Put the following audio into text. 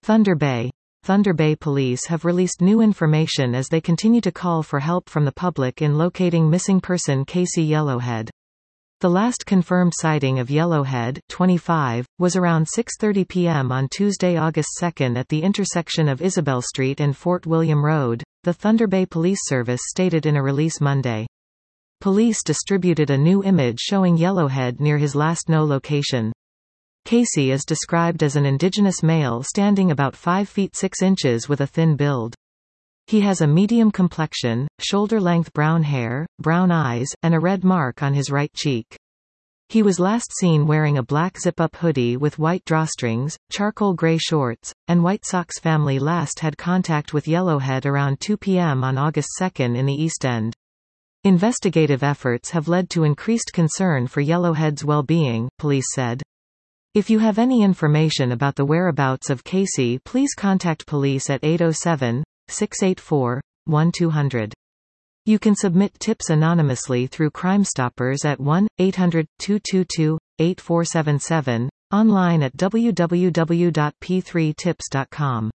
Thunder Bay. Thunder Bay police have released new information as they continue to call for help from the public in locating missing person Casey Yellowhead. The last confirmed sighting of Yellowhead, 25, was around 6:30 p.m. on Tuesday, August 2 at the intersection of Isabel Street and Fort William Road, the Thunder Bay Police Service stated in a release Monday. Police distributed a new image showing Yellowhead near his last known location. Casey is described as an indigenous male standing about 5 feet 6 inches with a thin build. He has a medium complexion, shoulder-length brown hair, brown eyes, and a red mark on his right cheek. He was last seen wearing a black zip-up hoodie with white drawstrings, charcoal gray shorts, and white socks. Family last had contact with Yellowhead around 2 p.m. on August 2 in the East End. Investigative efforts have led to increased concern for Yellowhead's well-being, police said. If you have any information about the whereabouts of Casey, please contact police at 807-684-1200. You can submit tips anonymously through Crime Stoppers at 1-800-222-8477, online at www.p3tips.com.